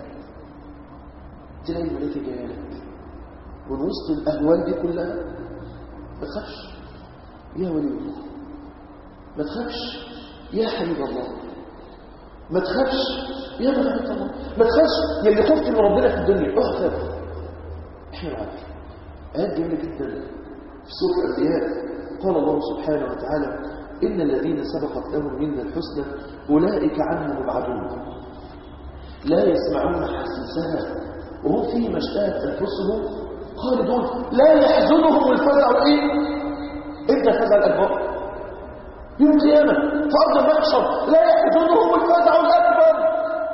تلاقي الملائكه جايه لك ومن وسط الاهوال دي كلها ما تخافش يا ولي الله، ما تخافش يا حبيب الله، ما تخافش يا ملائكة الله، ما تخافش يا اللي خفت من ربنا في الدنيا، اوعى تخاف. احنا معاك. آيات جميلة جدا في سورة الأنبياء. قال الله سبحانه وتعالى: إن الذين سبقت لهم منا الحسنى أولئك عنها مبعدون لا يسمعون حسيسها وهم فيما اشتهت أنفسهم خالدون لا يحزنهم الفزع الإيه؟ إمتى الفزع الأكبر؟ يوم القيامة في أرض المحشر لا يحزنهم الفزع الأكبر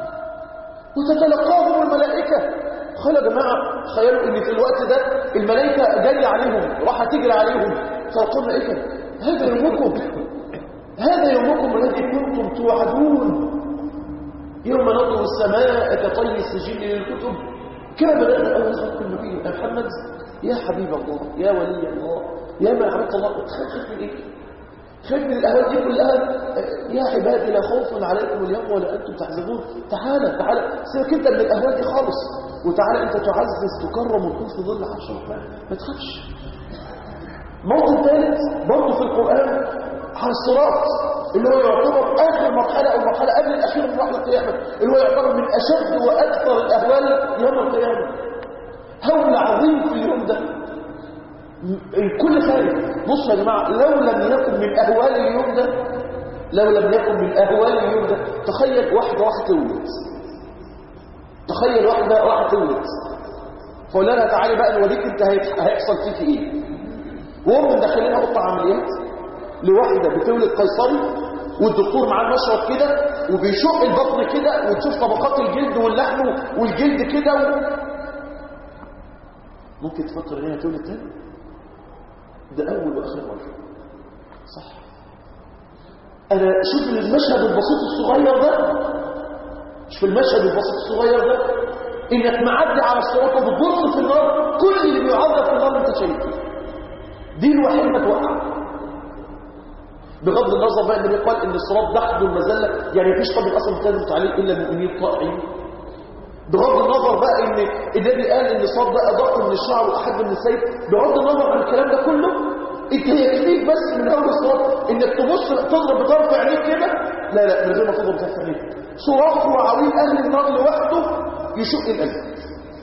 وتتلقاهم الملائكة. تخيلوا يا جماعة، تخيلوا ان في الوقت ده الملائكة جاية عليهم راح تجري عليهم فيقول الملائكة: هذا يومكم هذا يومكم الذي كنتم توعدون يوم نطوي السماء كطي السجل للكتب كما بدأنا أول خلق النبي يا محمد يا حبيب الله يا ولي الله يا من عبدت الله. خايف من ايه؟ خايف من الأهوال دي كلها؟ يا عبادي لا خوف عليكم اليوم ولا أنتم تحزنون. تعالى تعالى سيبك انت من الأهوال دي خالص، وتعالى انت تعزز تكرم وتكون في ظل عرش الرحمن، ما تخافش. موضوع ثالث برضه في القرآن على الصراط اللي هو يعتبر آخر مرحلة أو مرحلة قبل الأخير من مرحلة القيامة، اللي هو يعتبر من أشد وأكثر الأهوال يوم القيامة. هول عظيم في اليوم ده الكل خارج. بصوا يا جماعة، لو لم يكن من أهوال اليوم ده لو لم يكن من أهوال اليوم ده تخيل واحدة واحدة تولد تخيل واحدة واحدة تولد فقول لها تعالي بقى نوريك انت هيحصل فيك ايه. وهم مدخلينها اوضه عمليات لواحده بتولد قيصري والدكتور معاه مشرط كده وبيشق البطن كده وتشوف طبقات الجلد واللحم والجلد كده و... ممكن تفكر ان هي تولد تاني؟ ده اول واخر مره. صح. انا شوف المشهد البسيط الصغير ده، مش في المشهد البسيط الصغير ده انك معدي على الصراط وبتبص في النار، كل اللي بيعذب في النار انت شايفه، دي الوحيد ما توقع. بغض النظر بقى النبي قال ان الصراط دحض المذله، يعني مفيش طبق اصلا تثبت عليه الا المؤمنين الطائعين. بغض النظر بقى ان النبي قال ان الصراط ده ادق من الشعر واحد من السيف، بغض النظر عن الكلام ده كله، انت يكفيك بس من اول الصراط انك تبص تضرب بطرف عينيك كده، لا لا من غير ما تضرب بطرف عينيك، صراخ وعويل اهل النار لوحده يشق القلب.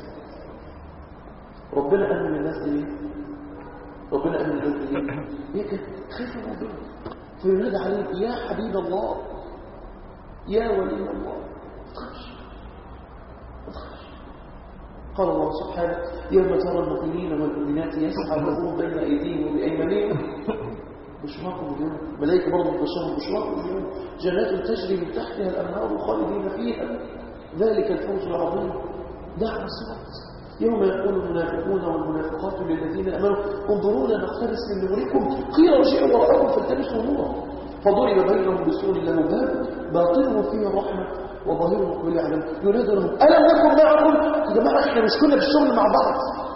ربنا امن الناس دي، ربنا امن الناس دي ليه كده؟ خايف من ربنا فينادى عليك يا حبيب الله يا ولي الله، ما تخافش ما تخافش. قال الله سبحانه: يوم ترى المؤمنين والمؤمنات يسعى نورهم بين ايديهم وبايمانهم بشراكم اليوم، ملائكه برضه بشرهم بشراكم اليوم، جنات تجري من تحتها الانهار خالدين فيها ذلك الفوز العظيم. دعم الصراط. يوم يقول المنافقون والمنافقات للذين امنوا انظرونا نقتبس من نوركم قيل ارجعوا وراءكم فالتمسوا نورا فضرب بينهم بسور له باب باطنه فيه الرحمه وظاهره قبل يعلم ينادى لهم الم نكن معكم. يا جماعه احنا مش كنا في الشغل مع بعض؟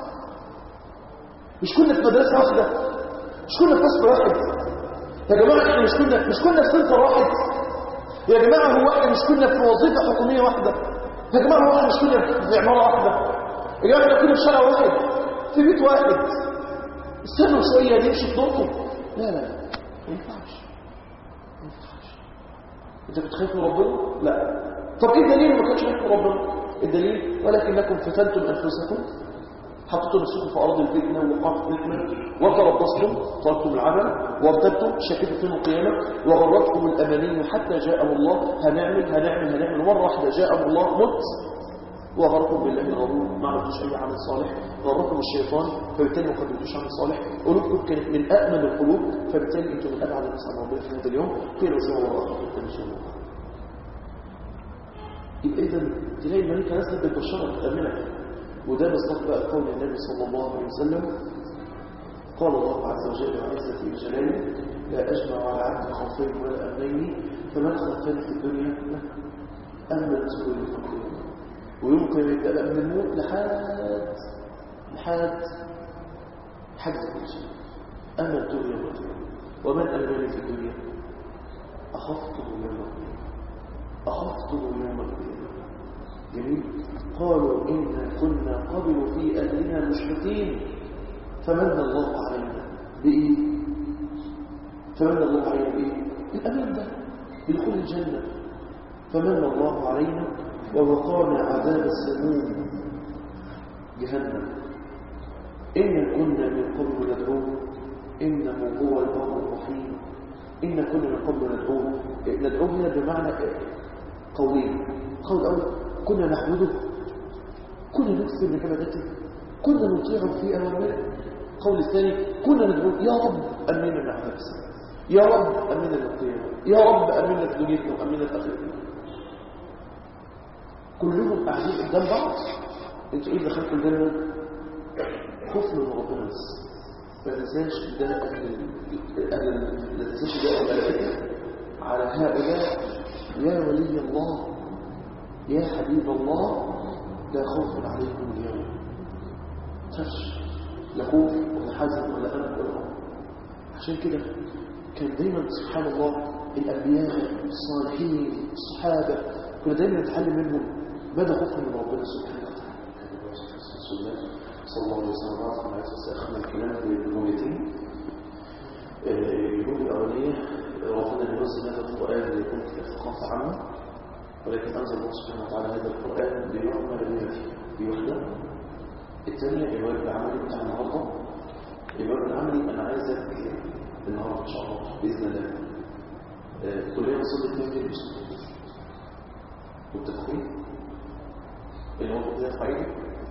مش كنا في مدرسه واحده؟ مش كنا في فصل واحد؟ يا جماعه احنا مش كنا مش كنا في سنتر واحد؟ يا جماعه هو احنا مش كنا في وظيفه حكوميه واحده؟ يا جماعه هو احنا مش كنا في عماره واحده؟ يا جماعه احنا كنا في شارع واحد في بيت واحد؟ استنوا شويه نمشي في دوركم. لا لا لا ما ينفعش ما ينفعش. انت كنت خايف من ربنا؟ لا. طب ايه الدليل ما كانش خايف من ربنا؟ الدليل ولكنكم فتنتم انفسكم، حطيتوا نفسكم في ارض الفتنه وقعتوا الفتنه وتربصتم، تركتم العمل وارتبتم، شكيتوا في القيامه وغرتكم الاماني حتى جاء الله، هنعمل هنعمل هنعمل مره واحده جاء الله مت وغركم بالله الغرور، ما عملتوش اي عمل صالح، غركم الشيطان فبالتالي ما قدمتوش عمل صالح، قلوبكم كانت من امن القلوب فبالتالي انتم من ابعد الناس عن ربنا في هذا اليوم في الوزن والراحه ان شاء الله. يبقى اذا تلاقي الملائكه نزلت بالبشاره تامنك، وده مصداق بقى قول النبي صلى الله عليه وسلم. قال الله عز وجل وعزتي وجلاله لا اجمع على عبد خوفين ولا امنين فمن خافني في الدنيا امنته للفقير، ويمكن يبدأ بقى من الموت لحد لحد حد الجنة. أما الدنيا والدنيا ومن أمنني في الدنيا أخفته يوم القيامة، أخفته يوم القيامة. جميل. قالوا إنا كنا قبل في أهلنا مشركين فمن الله علينا بإيه؟ فمن الله علينا بإيه؟ الأمان ده بدخول الجنة. فمن الله علينا ووقانا عذاب السموم جهنم إن كنا من قبل ندعوه إنه هو البر الرحيم. إن كنا من قبل ندعوه، ندعوه هنا بمعنى قولين. قول أول كنا نعبده، كنا نكثر من عبادته، كنا نطيعه في أوامره. قول الثاني كنا ندعوه يا رب أمنا من عذاب السموم، يا رب أمنا من القيامة، يا رب أمنا في دنيتنا وأمنا في آخرتنا. كلهم قاعدين قدام بعض. انتوا ايه دخلتوا الجنه؟ خوف من ربنا بس. ما تنساش ده اهل اهل لا تنساش ده الملائكه على هؤلاء يا ولي الله يا حبيب الله لا خوف عليكم اليوم. تفش لا خوف ولا حزن ولا قلق ولا خوف. عشان كده كان دايما سبحان الله الانبياء الصالحين الصحابه كنا دايما نتعلم منهم ماذا خوفهم من ربنا سبحانه وتعالى. كان رسول الله صلى الله عليه وسلم عليه وسلم الكلام في جملتين. الجمله الاولانيه ربنا ينزل هذا القران ليكون ثقافه عامه، ولكن انزل الله سبحانه وتعالى هذا القران ليعمل به في وحده. الثانيه الواجب العملي بتاع النهارده. الواجب العملي انا عايزك النهارده ان شاء الله باذن الله كلنا نصلي اثنين في المسجد والتدخين اللي هو كده فايده.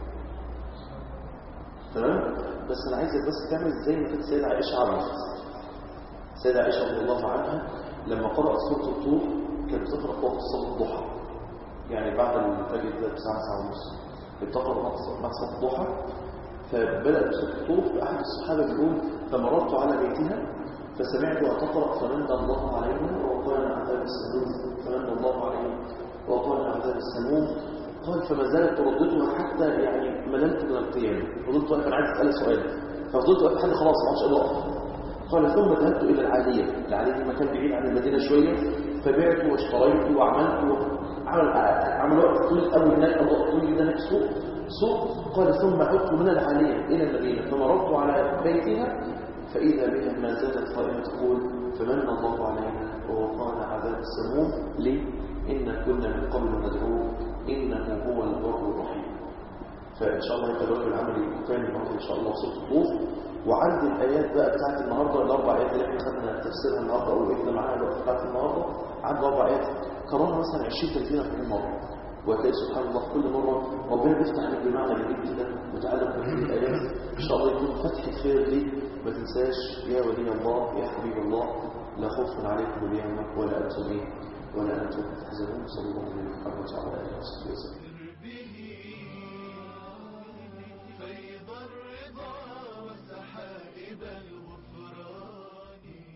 تمام. بس انا عايزك بس تعمل زي ما كانت السيده عائشه عملت. السيده عائشه رضي الله عنها لما قرات سوره الطور كانت بتقرا وقت صلاه الضحى، يعني بعد الفجر ده بساعه ساعه ونص بتقرا مع صلاه الضحى. فبدات سوره الطور فاحد الصحابه بيقول فمررت على بيتها فسمعتها تقرا فمن الله علينا ووقانا عذاب السموم، فمن الله علينا ووقانا عذاب السموم. قال فما زالت ترددها حتى يعني مللت من القيام، فضلت واقف انا عايز اسال سؤال ففضلت واقف لحد خلاص ما عادش اقدر اقف. قال ثم ذهبت الى العاليه، العاليه دي مكان بعيد عن المدينه شويه، فبعت واشتريت وعملت عمل عمل وقت طويل قوي هناك، او طويل هناك سوق سوق. قال ثم عدت من العاليه الى المدينه فمررت على بيتها فاذا بها ما زالت قائمه تقول فمن الله علينا ووقانا عذاب السموم. ليه؟ إن كنا من قبل ندعوه إنه هو البر الرحيم. فإن شاء الله يبقى الواجب العملي ثاني النهارده إن شاء الله في سورة الطور. وعند الآيات بقى بتاعت النهارده الأربع آيات اللي احنا خدنا تفسيرها النهارده أو وقفنا معاها الوقت بتاعت النهارده، عند أربع آيات قررنا مثلا عشرين ثلاثين أربعين مرة، وهتلاقي سبحان الله كل مرة ربنا بيفتح عليك بمعنى جديد كده وتعلم هذه الآيات. إن شاء الله يكون فتح خير ليك. ما تنساش يا ولي الله يا حبيب الله لا خوف عليكم اليوم ولا أنتم ولا أنتم تحزنون. صلى الله عليه وسلم.